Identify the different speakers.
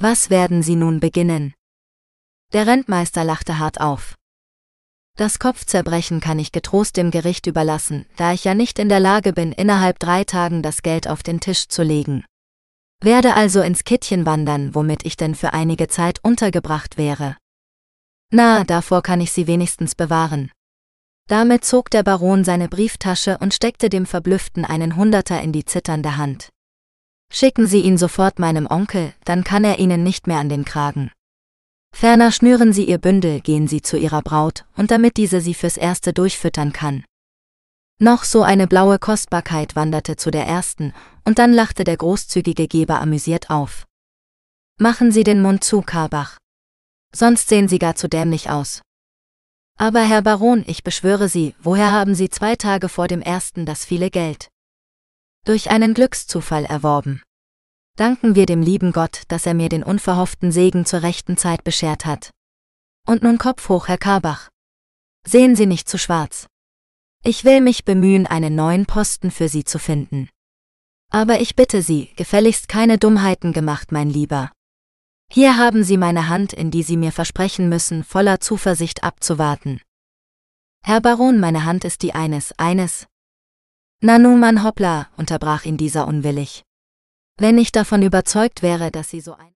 Speaker 1: Was werden Sie nun beginnen? Der Rentmeister lachte hart auf. Das Kopfzerbrechen kann ich getrost dem Gericht überlassen, da ich ja nicht in der Lage bin, innerhalb 3 Tagen das Geld auf den Tisch zu legen. Werde also ins Kittchen wandern, womit ich denn für einige Zeit untergebracht wäre. Na, davor kann ich Sie wenigstens bewahren. Damit zog der Baron seine Brieftasche und steckte dem Verblüfften einen Hunderter in die zitternde Hand. Schicken Sie ihn sofort meinem Onkel, dann kann er Ihnen nicht mehr an den Kragen. Ferner schnüren Sie Ihr Bündel, gehen Sie zu Ihrer Braut, und damit diese Sie fürs Erste durchfüttern kann. Noch so eine blaue Kostbarkeit wanderte zu der ersten, und dann lachte der großzügige Geber amüsiert auf. Machen Sie den Mund zu, Karbach. Sonst sehen Sie gar zu dämlich aus. Aber Herr Baron, ich beschwöre Sie, woher haben Sie 2 Tage vor dem ersten das viele Geld? Durch einen Glückszufall erworben. Danken wir dem lieben Gott, dass er mir den unverhofften Segen zur rechten Zeit beschert hat. Und nun Kopf hoch, Herr Karbach. Sehen Sie nicht zu schwarz. Ich will mich bemühen, einen neuen Posten für Sie zu finden. Aber ich bitte Sie, gefälligst keine Dummheiten gemacht, mein Lieber. Hier haben Sie meine Hand, in die Sie mir versprechen müssen, voller Zuversicht abzuwarten. Herr Baron, meine Hand ist die eines. Na nun, Mann, hoppla, unterbrach ihn dieser unwillig. Wenn ich davon überzeugt wäre, dass Sie so ein